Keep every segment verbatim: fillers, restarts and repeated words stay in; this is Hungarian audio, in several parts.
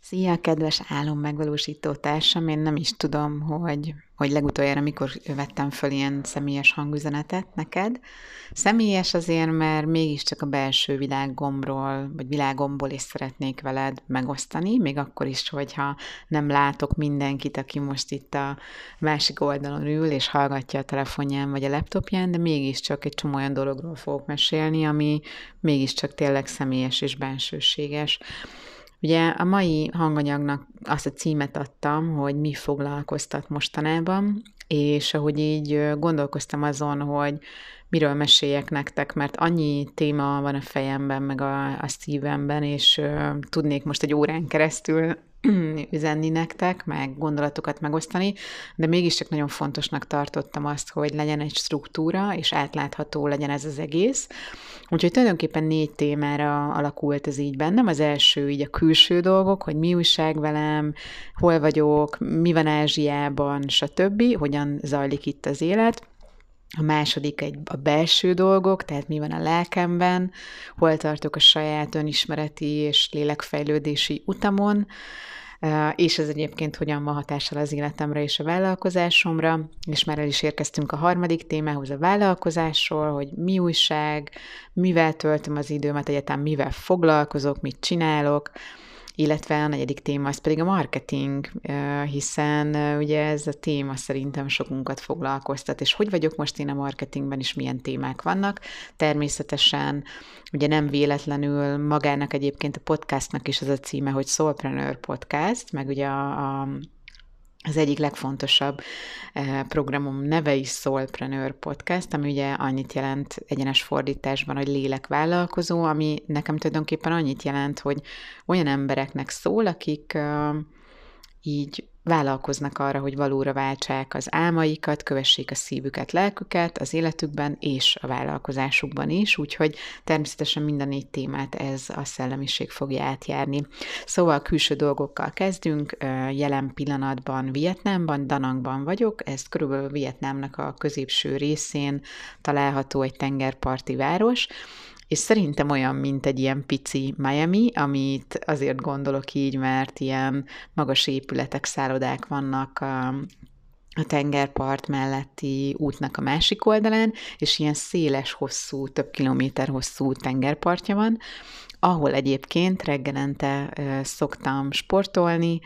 Szia, kedves álommegvalósító társam! Én nem is tudom, hogy, hogy legutoljára mikor vettem föl ilyen személyes hangüzenetet neked. Személyes azért, mert mégiscsak a belső világomról, vagy világomból is szeretnék veled megosztani, még akkor is, hogyha nem látok mindenkit, aki most itt a másik oldalon ül, és hallgatja a telefonján vagy a laptopján, de mégiscsak egy csomó olyan dologról fogok mesélni, ami mégiscsak tényleg személyes és bensőséges. Ugye a mai hanganyagnak azt a címet adtam, hogy mi foglalkoztat mostanában, és ahogy így gondolkoztam azon, hogy miről meséljek nektek, mert annyi téma van a fejemben, meg a, a szívemben, és uh, tudnék most egy órán keresztül üzenni nektek, meg gondolatokat megosztani, de mégiscsak nagyon fontosnak tartottam azt, hogy legyen egy struktúra, és átlátható legyen ez az egész. Úgyhogy tulajdonképpen négy témára alakult ez így bennem. Az első így a külső dolgok, hogy mi újság velem, hol vagyok, mi van Ázsiában, stb., hogyan zajlik itt az élet. A második egy a belső dolgok, tehát mi van a lelkemben, hol tartok a saját önismereti és lélekfejlődési utamon, és ez egyébként hogyan van hatással az életemre és a vállalkozásomra, és már el is érkeztünk a harmadik témához, a vállalkozásról, hogy mi újság, mivel töltöm az időmet, egyáltalán mivel foglalkozok, mit csinálok, illetve a negyedik téma az pedig a marketing, hiszen ugye ez a téma szerintem sokunkat foglalkoztat, és hogy vagyok most én a marketingben, és milyen témák vannak. Természetesen ugye nem véletlenül magának egyébként a podcastnak is az a címe, hogy Soulpreneur Podcast, meg ugye a, a az egyik legfontosabb programom neve is Soulpreneur Podcast, ami ugye annyit jelent egyenes fordításban, hogy lélekvállalkozó, ami nekem tulajdonképpen annyit jelent, hogy olyan embereknek szól, akik így vállalkoznak arra, hogy valóra váltsák az álmaikat, kövessék a szívüket, lelküket az életükben és a vállalkozásukban is, úgyhogy természetesen mind a négy témát ez a szellemiség fogja átjárni. Szóval külső dolgokkal kezdünk, jelen pillanatban Vietnámban, Da Nangban vagyok, ez körülbelül Vietnámnak a középső részén található egy tengerparti város, és szerintem olyan, mint egy ilyen pici Miami, amit azért gondolok így, mert ilyen magas épületek, szállodák vannak a, a tengerpart melletti útnak a másik oldalán, és ilyen széles, hosszú, több kilométer hosszú tengerpartja van, ahol egyébként reggelente uh, szoktam sportolni,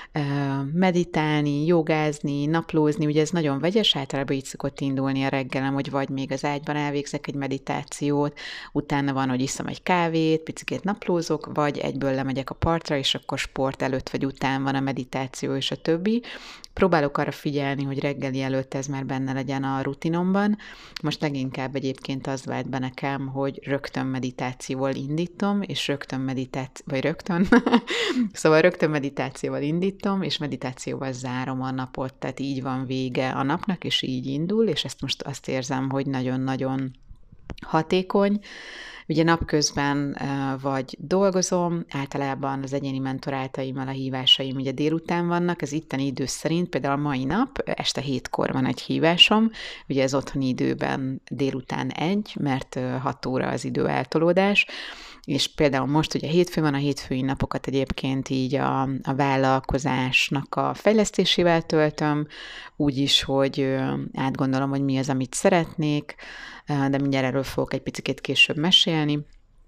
uh, meditálni, jogázni, naplózni, ugye ez nagyon vegyes, általában így szokott indulni a reggelem, hogy vagy még az ágyban elvégzek egy meditációt, utána van, hogy iszom egy kávét, picikét naplózok, vagy egyből lemegyek a partra, és akkor sport előtt vagy után van a meditáció és a többi. Próbálok arra figyelni, hogy reggeli előtt ez már benne legyen a rutinomban. Most leginkább egyébként az vált be nekem, hogy rögtön meditációval indítom, és rögtön meditáció, vagy rögtön, szóval rögtön meditációval indítom, és meditációval zárom a napot, tehát így van vége a napnak, és így indul, és ezt most azt érzem, hogy nagyon-nagyon hatékony. Ugye napközben vagy dolgozom, általában az egyéni mentoráltaimmal a hívásaim ugye délután vannak, az itteni idő szerint például a mai nap este hétkor van egy hívásom, ugye az otthoni időben délután egy, mert hat óra az idő eltolódás, és például most ugye hétfő van, a hétfői napokat egyébként így a, a vállalkozásnak a fejlesztésével töltöm, úgyis, hogy átgondolom, hogy mi az, amit szeretnék, de mindjárt erről fogok egy picit később mesélni,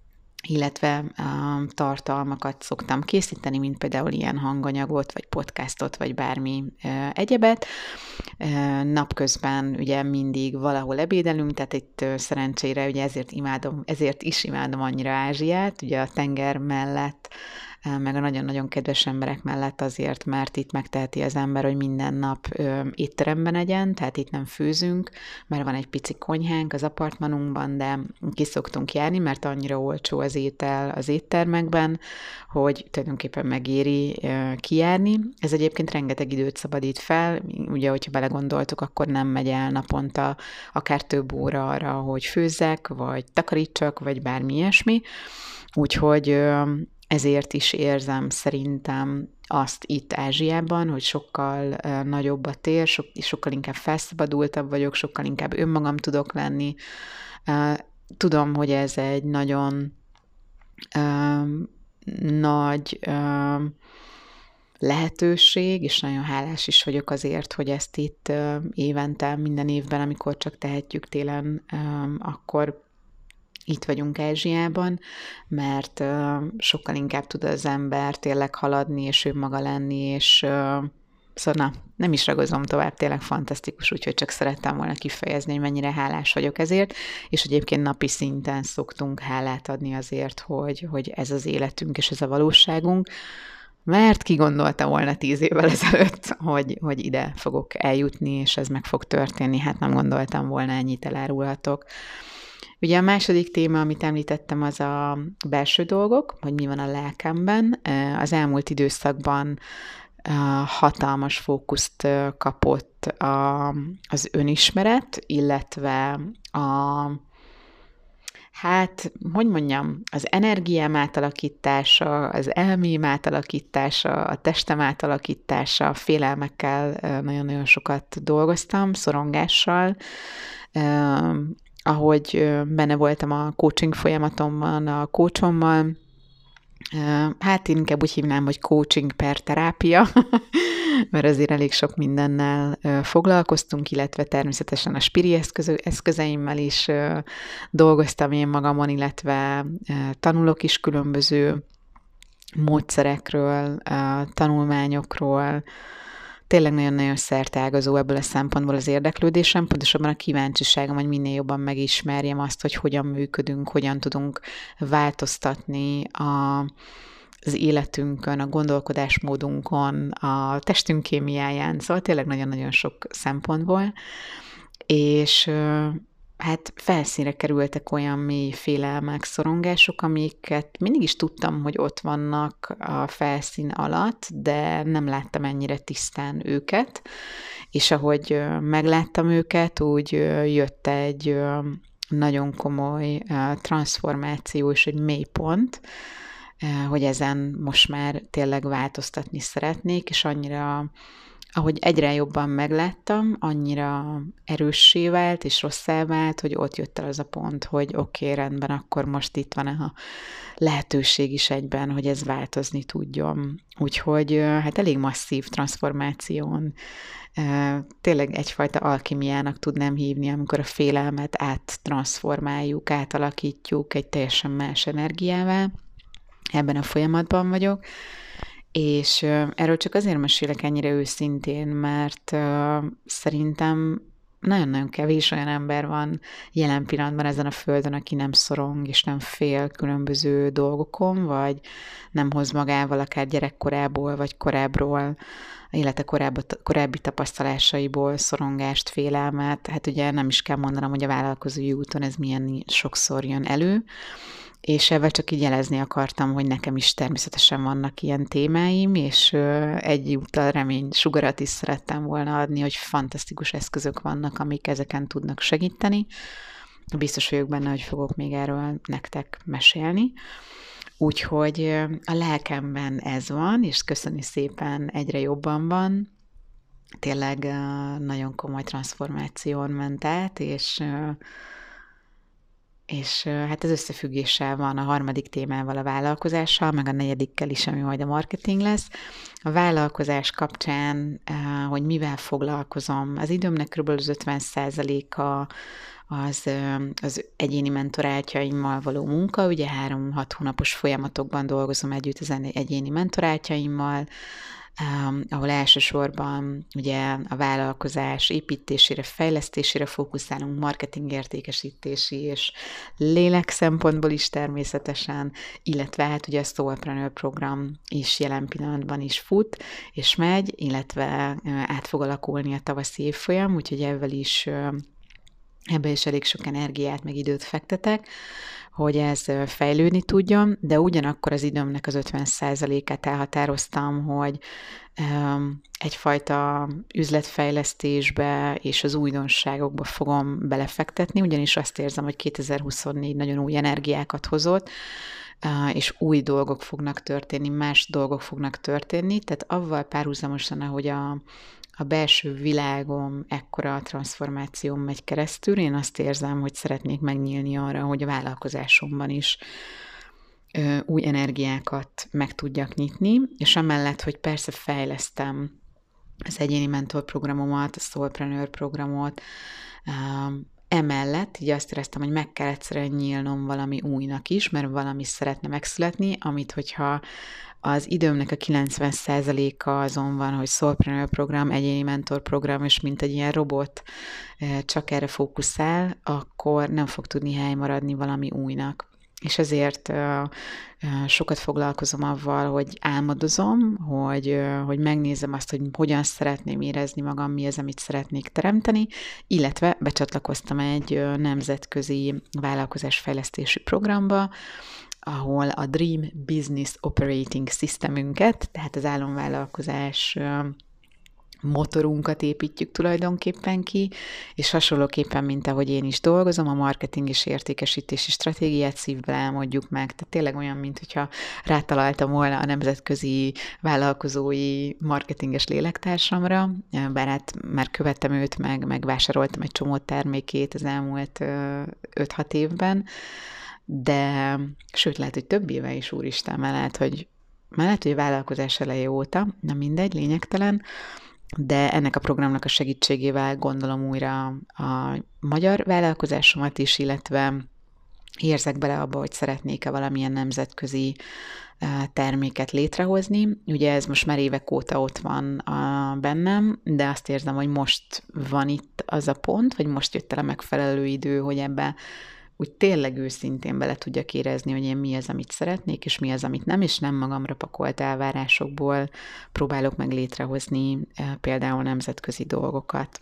illetve uh, tartalmakat szoktam készíteni, mint például ilyen hanganyagot, vagy podcastot, vagy bármi uh, egyebet. Uh, napközben ugye mindig valahol ebédelünk, tehát itt uh, szerencsére ugye ezért imádom, ezért is imádom annyira Ázsiát, ugye a tenger mellett, uh, meg a nagyon-nagyon kedves emberek mellett azért, mert itt megteheti az ember, hogy minden nap uh, étteremben egyen, tehát itt nem főzünk, mert van egy pici konyhánk az apartmanunkban, de ki szoktunk járni, mert annyira olcsó az étel az éttermekben, hogy tulajdonképpen megéri uh, kijárni. Ez egyébként rengeteg időt szabadít fel, ugye, hogyha belegondoltuk, akkor nem megy el naponta akár több óra arra, hogy főzzek, vagy takarítsak, vagy bármi ilyesmi. Úgyhogy uh, ezért is érzem szerintem azt itt Ázsiában, hogy sokkal uh, nagyobb a tér, so, sokkal inkább felszabadultabb vagyok, sokkal inkább önmagam tudok lenni. Uh, tudom, hogy ez egy nagyon uh, nagy uh, lehetőség, és nagyon hálás is vagyok azért, hogy ezt itt évente, minden évben, amikor csak tehetjük télen, akkor itt vagyunk Ázsiában, mert sokkal inkább tud az ember tényleg haladni, és ő maga lenni, és szóval na, nem is ragozom tovább, tényleg fantasztikus, úgyhogy csak szerettem volna kifejezni, hogy mennyire hálás vagyok ezért, és egyébként napi szinten szoktunk hálát adni azért, hogy, hogy ez az életünk, és ez a valóságunk, mert ki gondolta volna tíz évvel ezelőtt, hogy, hogy ide fogok eljutni, és ez meg fog történni, hát nem gondoltam volna, ennyit elárulhatok. Ugye a második téma, amit említettem, az a belső dolgok, hogy mi van a lelkemben. Az elmúlt időszakban hatalmas fókuszt kapott a, az önismeret, illetve a, hát, hogy mondjam, az energiám átalakítása, az elmém átalakítása, a testem átalakítása, félelmekkel nagyon-nagyon sokat dolgoztam, szorongással, ahogy benne voltam a coaching folyamatomban, a coachommal, hát én inkább úgy hívnám, hogy coaching per terápia, mert azért elég sok mindennel foglalkoztunk, illetve természetesen a spiri eszközeimmel is dolgoztam én magamon, illetve tanulok is különböző módszerekről, tanulmányokról. Tényleg nagyon-nagyon szerteágazó ebből a szempontból az érdeklődésem, pontosabban a kíváncsiságom, hogy minél jobban megismerjem azt, hogy hogyan működünk, hogyan tudunk változtatni a, az életünkön, a gondolkodásmódunkon, a testünk kémiáján, szóval tényleg nagyon-nagyon sok szempontból, és hát felszínre kerültek olyan mély félelmek, szorongások, amiket mindig is tudtam, hogy ott vannak a felszín alatt, de nem láttam ennyire tisztán őket, és ahogy megláttam őket, úgy jött egy nagyon komoly transformáció és egy mélypont, hogy ezen most már tényleg változtatni szeretnék, és annyira, ahogy egyre jobban megláttam, annyira erőssé vált és rosszá vált, hogy ott jött el az a pont, hogy oké, okay, rendben, akkor most itt van a lehetőség is egyben, hogy ez változni tudjon. Úgyhogy hát elég masszív transformáción, tényleg egyfajta alkimiának tudnám hívni, amikor a félelmet áttranszformáljuk, átalakítjuk egy teljesen más energiává. Ebben a folyamatban vagyok, és erről csak azért mesélek ennyire őszintén, mert uh, szerintem nagyon-nagyon kevés olyan ember van jelen pillanatban ezen a földön, aki nem szorong és nem fél különböző dolgokon, vagy nem hoz magával akár gyerekkorából, vagy korábbról, élete korábbi, korábbi tapasztalásaiból szorongást, félelmet. Hát ugye nem is kell mondanom, hogy a vállalkozói úton ez milyen sokszor jön elő, és ebben csak így jelezni akartam, hogy nekem is természetesen vannak ilyen témáim, és egyúttal remény sugarat is szerettem volna adni, hogy fantasztikus eszközök vannak, amik ezeken tudnak segíteni. Biztos vagyok benne, hogy fogok még erről nektek mesélni. Úgyhogy a lelkemben ez van, és köszöni szépen, egyre jobban van. Tényleg nagyon komoly transformáción ment át, és és hát ez összefüggéssel van a harmadik témával, a vállalkozással, meg a negyedikkel is, ami majd a marketing lesz. A vállalkozás kapcsán, hogy mivel foglalkozom, az időmnek kb. Az ötven százaléka az, az egyéni mentoráltjaimmal való munka, ugye három-hat hónapos folyamatokban dolgozom együtt az egyéni mentoráltjaimmal, Um, ahol elsősorban ugye a vállalkozás építésére, fejlesztésére fókuszálunk, marketing értékesítési és lélek szempontból is természetesen, illetve hát ugye a Soulpreneur program is jelen pillanatban is fut és megy, illetve át fog alakulni a tavaszi évfolyam, úgyhogy ebben is ebbe is elég sok energiát, meg időt fektetek, hogy ez fejlődni tudjon, de ugyanakkor az időmnek az ötven százalékát elhatároztam, hogy um, egyfajta üzletfejlesztésbe és az újdonságokba fogom belefektetni, ugyanis azt érzem, hogy kétezer-huszonnégy nagyon új energiákat hozott, uh, és új dolgok fognak történni, más dolgok fognak történni, tehát avval párhuzamosan, ahogy a a belső világom ekkora transformáción megy keresztül, én azt érzem, hogy szeretnék megnyílni arra, hogy a vállalkozásomban is új energiákat meg tudjak nyitni, és amellett, hogy persze fejlesztem az egyéni mentorprogramomat, a Soulpreneur programot, emellett így azt éreztem, hogy meg kell egyszerűen nyílnom valami újnak is, mert valami szeretne megszületni, amit hogyha az időmnek a kilencven százaléka azon van, hogy Soulpreneur program, egyéni mentor program, és mint egy ilyen robot csak erre fókuszál, akkor nem fog tudni hely maradni valami újnak. És ezért uh, uh, sokat foglalkozom avval, hogy álmodozom, hogy, uh, hogy megnézem azt, hogy hogyan szeretném érezni magam, mi az, amit szeretnék teremteni, illetve becsatlakoztam egy uh, nemzetközi vállalkozásfejlesztési programba, ahol a Dream Business Operating Systemünket, tehát az álomvállalkozás uh, motorunkat építjük tulajdonképpen ki, és hasonlóképpen, mint ahogy én is dolgozom, a marketing és értékesítési stratégiát szívből álmodjuk meg. Tehát tényleg olyan, mint hogyha rátaláltam volna a nemzetközi vállalkozói marketinges lélektársamra, bár hát már követtem őt, meg, megvásároltam egy csomó termékét az elmúlt öt-hat évben, de sőt, lehet, hogy több éve is, úristen, mert lehet, hogy, már lehet, hogy a vállalkozás eleje óta, nem mindegy, lényegtelen, de ennek a programnak a segítségével gondolom újra a magyar vállalkozásomat is, illetve érzek bele abba, hogy szeretnék-e valamilyen nemzetközi terméket létrehozni. Ugye ez most már évek óta ott van a bennem, de azt érzem, hogy most van itt az a pont, vagy most jött el a megfelelő idő, hogy ebbe úgy tényleg őszintén bele tudjak érezni, hogy én mi az, amit szeretnék, és mi az, amit nem, és nem magamra pakolt elvárásokból próbálok meg létrehozni például nemzetközi dolgokat.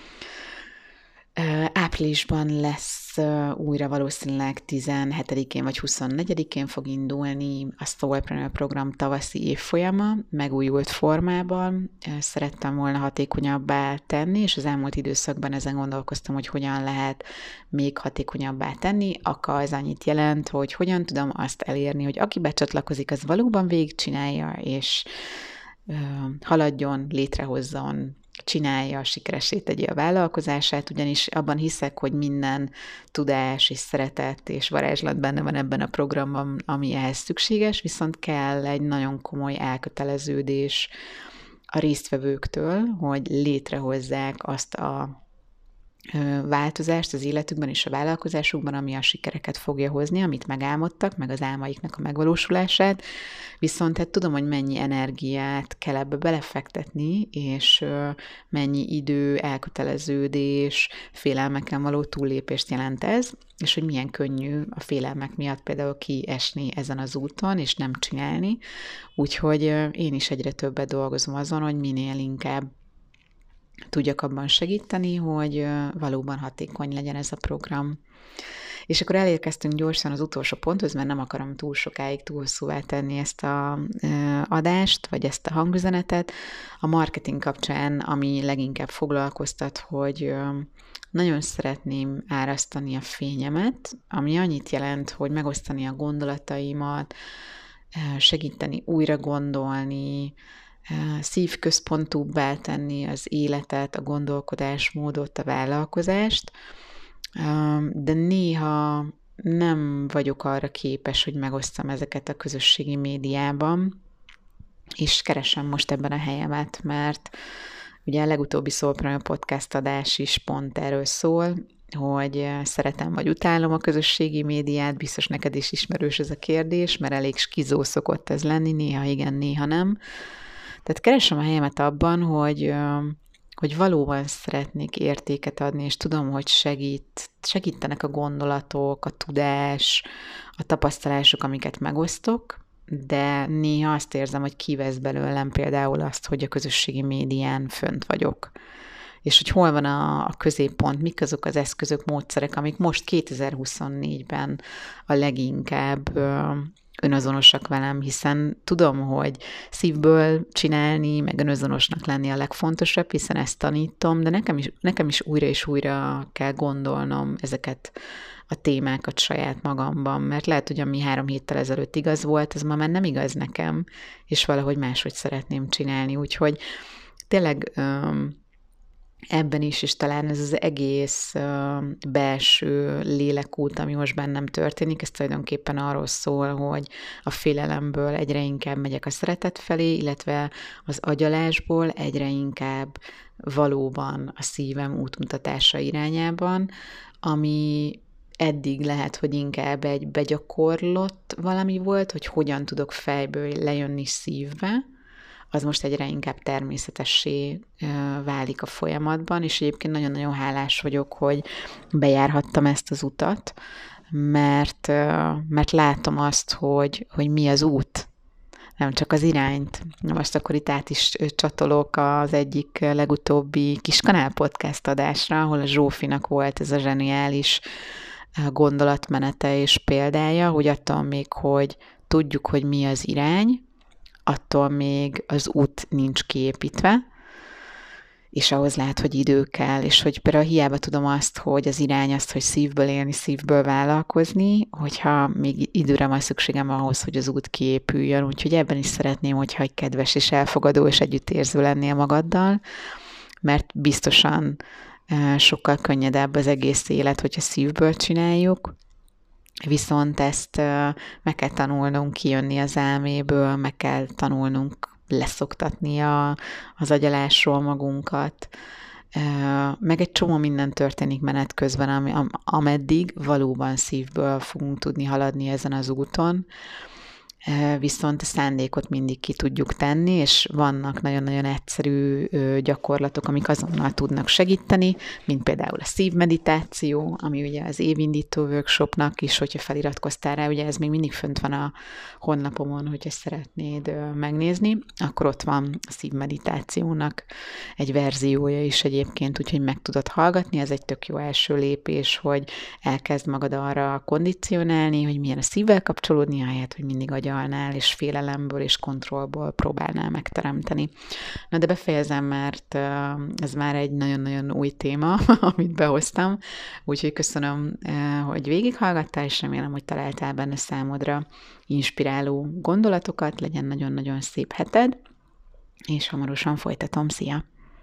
Áprilisban lesz újra valószínűleg tizenhetedikén vagy huszonnegyedikén fog indulni a Soulpreneur program tavaszi évfolyama, megújult formában. Szerettem volna hatékonyabbá tenni, és az elmúlt időszakban ezen gondolkoztam, hogy hogyan lehet még hatékonyabbá tenni. Aka az annyit jelent, hogy hogyan tudom azt elérni, hogy aki becsatlakozik, az valóban végigcsinálja, és haladjon, létrehozzon, csinálja, sikeressé tegye a vállalkozását, ugyanis abban hiszek, hogy minden tudás és szeretet és varázslat benne van ebben a programban, ami ehhez szükséges, viszont kell egy nagyon komoly elköteleződés a résztvevőktől, hogy létrehozzák azt a változást az életükben és a vállalkozásukban, ami a sikereket fogja hozni, amit megálmodtak, meg az álmaiknak a megvalósulását, viszont hát tudom, hogy mennyi energiát kell ebbe belefektetni, és mennyi idő, elköteleződés, félelmeken való túllépést jelent ez, és hogy milyen könnyű a félelmek miatt például kiesni ezen az úton, és nem csinálni. Úgyhogy én is egyre többet dolgozom azon, hogy minél inkább tudjak abban segíteni, hogy valóban hatékony legyen ez a program. És akkor elérkeztünk gyorsan az utolsó ponthoz, mert nem akarom túl sokáig, túl hosszúvá tenni ezt a adást, vagy ezt a hangüzenetet. A marketing kapcsán, ami leginkább foglalkoztat, hogy nagyon szeretném árasztani a fényemet, ami annyit jelent, hogy megosztani a gondolataimat, segíteni újra gondolni, szívközpontúbbá tenni az életet, a gondolkodásmódot, a vállalkozást, de néha nem vagyok arra képes, hogy megosztam ezeket a közösségi médiában, és keresem most ebben a helyemet, mert ugye a legutóbbi Soulpreneur podcast adás is pont erről szól, hogy szeretem vagy utálom a közösségi médiát, biztos neked is ismerős ez a kérdés, mert elég skizó szokott ez lenni, néha igen, néha nem. Tehát keresem a helyemet abban, hogy, hogy valóban szeretnék értéket adni, és tudom, hogy segít, segítenek a gondolatok, a tudás, a tapasztalások, amiket megosztok, de néha azt érzem, hogy kivesz belőlem például azt, hogy a közösségi médián fönt vagyok. És hogy hol van a, a középpont, mik azok az eszközök, módszerek, amik most kétezer-huszonnégyben a leginkább önazonosak velem, hiszen tudom, hogy szívből csinálni, meg önazonosnak lenni a legfontosabb, hiszen ezt tanítom, de nekem is, nekem is újra és újra kell gondolnom ezeket a témákat saját magamban, mert lehet, hogy ami három héttel ezelőtt igaz volt, az ma már nem igaz nekem, és valahogy máshogy szeretném csinálni, úgyhogy tényleg um, ebben is, és talán ez az egész uh, belső lélekút, ami most bennem történik, ez tulajdonképpen arról szól, hogy a félelemből egyre inkább megyek a szeretet felé, illetve az agyalásból egyre inkább valóban a szívem útmutatása irányában, ami eddig lehet, hogy inkább egy begyakorlott valami volt, hogy hogyan tudok fejből lejönni szívbe, az most egyre inkább természetessé válik a folyamatban, és egyébként nagyon-nagyon hálás vagyok, hogy bejárhattam ezt az utat, mert, mert látom azt, hogy, hogy mi az út, nem csak az irányt. Most akkor itt át is csatolok az egyik legutóbbi Kiskanál podcast adásra, ahol a Zsófinak volt ez a zseniális gondolatmenete és példája, hogy attól még, hogy tudjuk, hogy mi az irány, attól még az út nincs kiépítve, és ahhoz lehet, hogy idő kell, és hogy például hiába tudom azt, hogy az irány azt, hogy szívből élni, szívből vállalkozni, hogyha még időre van szükségem ahhoz, hogy az út kiépüljön, úgyhogy ebben is szeretném, hogyha egy kedves és elfogadó és együttérző lennél magaddal, mert biztosan sokkal könnyedebb az egész élet, hogyha szívből csináljuk, viszont ezt meg kell tanulnunk kijönni az elméből, meg kell tanulnunk leszoktatni a, az agyalásról magunkat, meg egy csomó minden történik menet közben, ami, ameddig valóban szívből fogunk tudni haladni ezen az úton, viszont a szándékot mindig ki tudjuk tenni, és vannak nagyon-nagyon egyszerű gyakorlatok, amik azonnal tudnak segíteni, mint például a szívmeditáció, ami ugye az évindító workshopnak is, hogyha feliratkoztál rá, ugye ez még mindig fönt van a honlapomon, hogyha szeretnéd megnézni, akkor ott van a szívmeditációnak egy verziója is egyébként, úgyhogy meg tudod hallgatni, ez egy tök jó első lépés, hogy elkezd magad arra kondicionálni, hogy milyen a szívvel kapcsolódni, ahelyett, hogy mindig agyal és félelemből és kontrollból próbálnál megteremteni. Na de befejezem, mert ez már egy nagyon-nagyon új téma, amit behoztam, úgyhogy köszönöm, hogy végighallgattál, és remélem, hogy találtál benne számodra inspiráló gondolatokat, legyen nagyon-nagyon szép heted, és hamarosan folytatom. Szia!